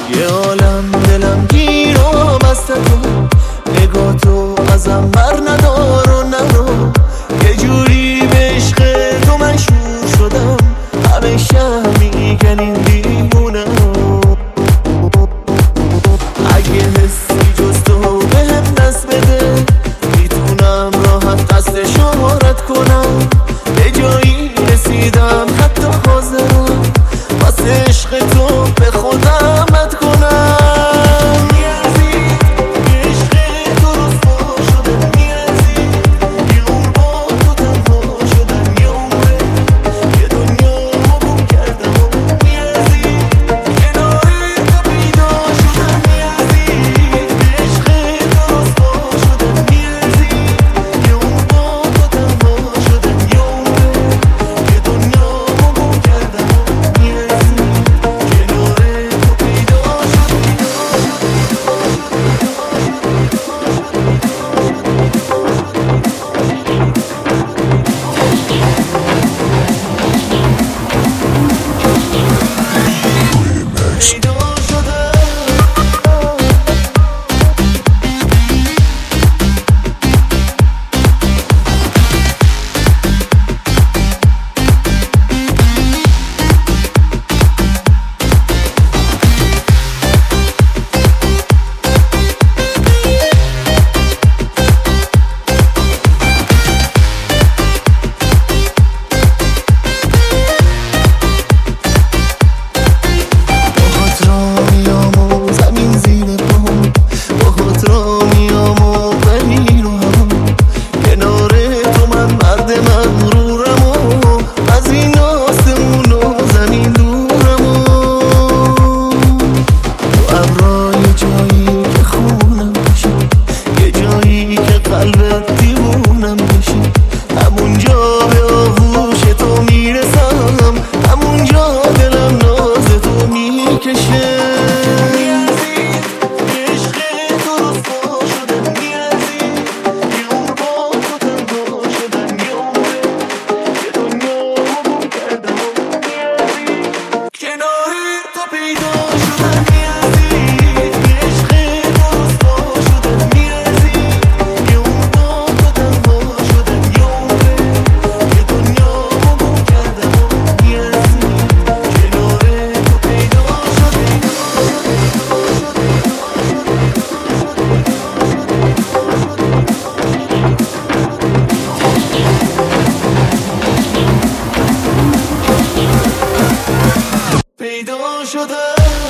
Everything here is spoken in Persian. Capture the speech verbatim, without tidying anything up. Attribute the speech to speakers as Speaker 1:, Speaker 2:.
Speaker 1: یه عالم دلم گیر و بسته کن، نگاه تو ازم بر ندار و نرو. یه جوری به عشق تو من شور شدم، همیشه میگن این دیوونه رو. اگه حسی جز تو بهم دست بده، میتونم راحت قصد شمارت کنم. به جایی رسیدم حتی حاضرم واسه عشق تو به خودم بد کنم. پیدا شده